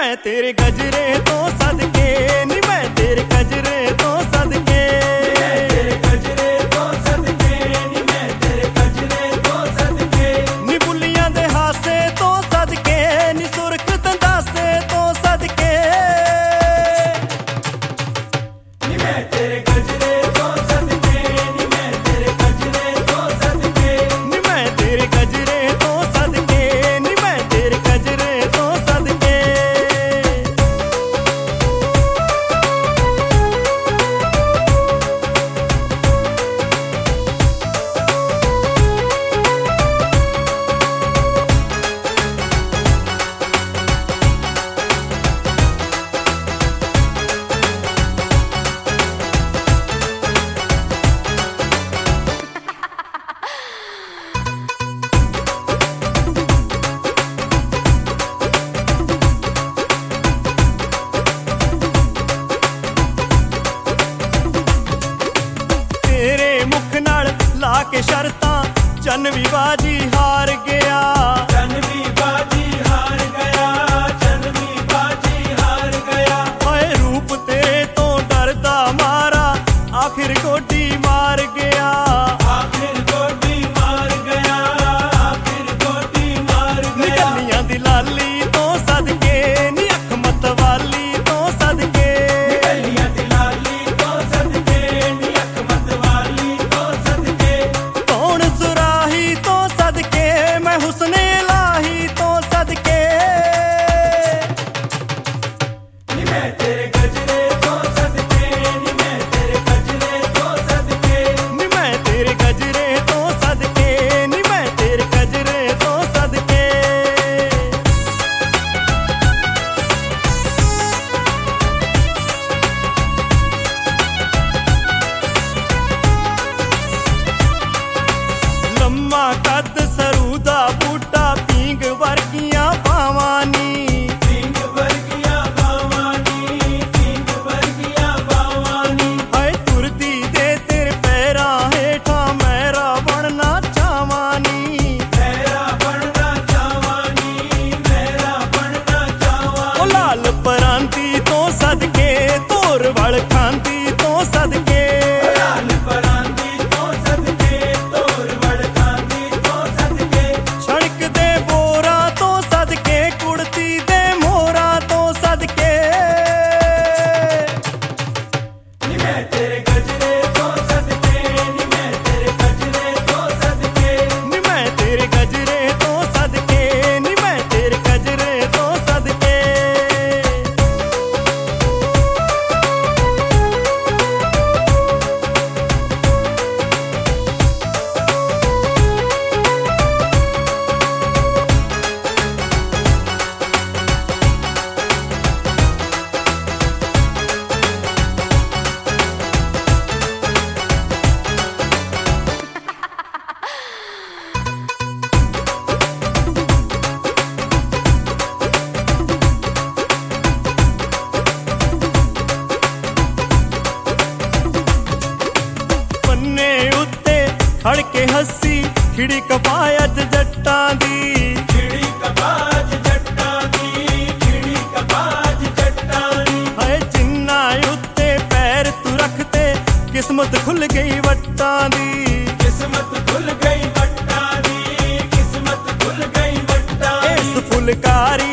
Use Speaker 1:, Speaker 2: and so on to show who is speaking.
Speaker 1: मैं तेरे गजरे तो सदके नी मैं तेरे गजरे तो सदके तेरे गजरे तो सदके नी मैं तेरे गजरे तो सदके नी बुलियां दे हासे तो सदके नी सुरख दंदासे तो सदके नी मैं तेरे गजरे तो सदके नी मैं तेरे गजरे तो सदके नी मैं तेरे गजरे तो सदके नी मैं तेरे गजरे तो सदके के शर्तां चन भी बाजी हार गया चन भी बाजी हार गया चन भी बाजी हार गया हाय रूप तेरे तो डरदा मारा आखिर गोडी मार गया आखिर गोडी मार गया आखिर गोडी मार गया निकलियां दी लाली तो सदके नी अख मत वाली तो सदके निकलियां दी लाली तो सदके नी अख मत वाली तो सदके कौन सुराही तो सदके मैं हुस्ने इलाही तो सदके नी मैं तेरे गजरे तो सदके नी मैं तेरे गजरे तो सदके नी मैं तेरे गजरे तो सदके नी मैं तेरे गजरे तो सदके लम्मा कद सरूदा बूटा पींग वर्गियां बावानी पींग वर्गियां बावानी पींग वर्गियां बावानी हाय तुरदी दे तेरे पैरां हेठा मेरा बनना चावानी मेरा बनना चावानी मेरा बनना चावानी ओ लाल परांती तो सदके तोर वल खांदी तो सदके लाल परांती तो सदके तोर वल खांदी तो सदके छड़क दे बोरा तो सदके कुड़ती दे मोरा तो सदके नी मैं तेरे गजरे तो सदके नी मैं तेरे गजरे तो सदके नी मैं तेरे गजरे तो सदके नी मैं तेरे गजरे तो सदके पन्ने उत्ते खड़ के हस्सी खिड़ी कपायत जट्टां दी खिड़ी कपाज जट्टां दी खिड़ी कपाज जट्टां दी हाय जिन्ना उत्ते पैर तू रखते किस्मत खुल गई वट्टां दी किस्मत खुल गई वट्टां दी किस्मत खुल गई वट्टां इस फुलकारी